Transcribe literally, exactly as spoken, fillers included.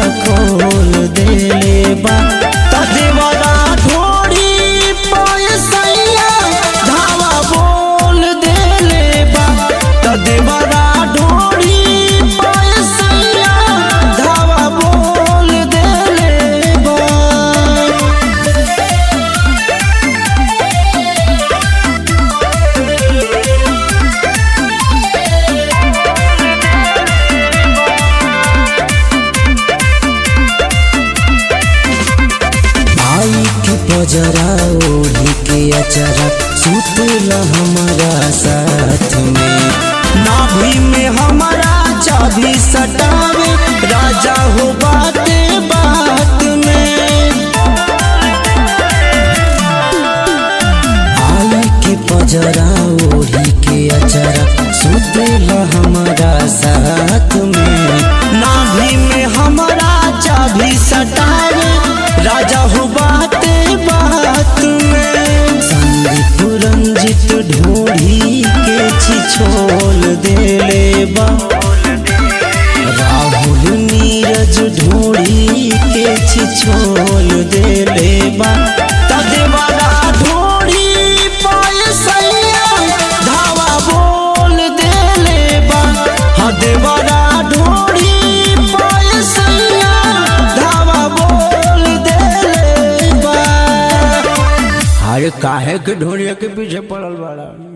खोल देले बा त देवरा ढोड़ी पैसैया धावा बोल देले बा त देवरा ढोड़ी पैसैया धावा बोल देले बा। जरा ओढ़ी के अचरा सुतला हमारा साथ में नाभि में हमारा चाबी सटावे राजा हो बाते बात में आई के पजरा ओढ़ी के अचरा सुतला हमारा साथ में नाभि में हमारा चाबी सटावे राजा हो बाते बात में संदीप रंजित ढोढ़ी के छिछोल देले बा राहुल नीरज ढोढ़ी के छिछोल देले बा त देवरा ढोढ़ी पैसैया धावा बोल देले बा हाँ देवरा ढोढ़ी पैसैया धावा बोल देले बा। अरे काहे के ढोलिया के पीछे पड़ल बाड़ा।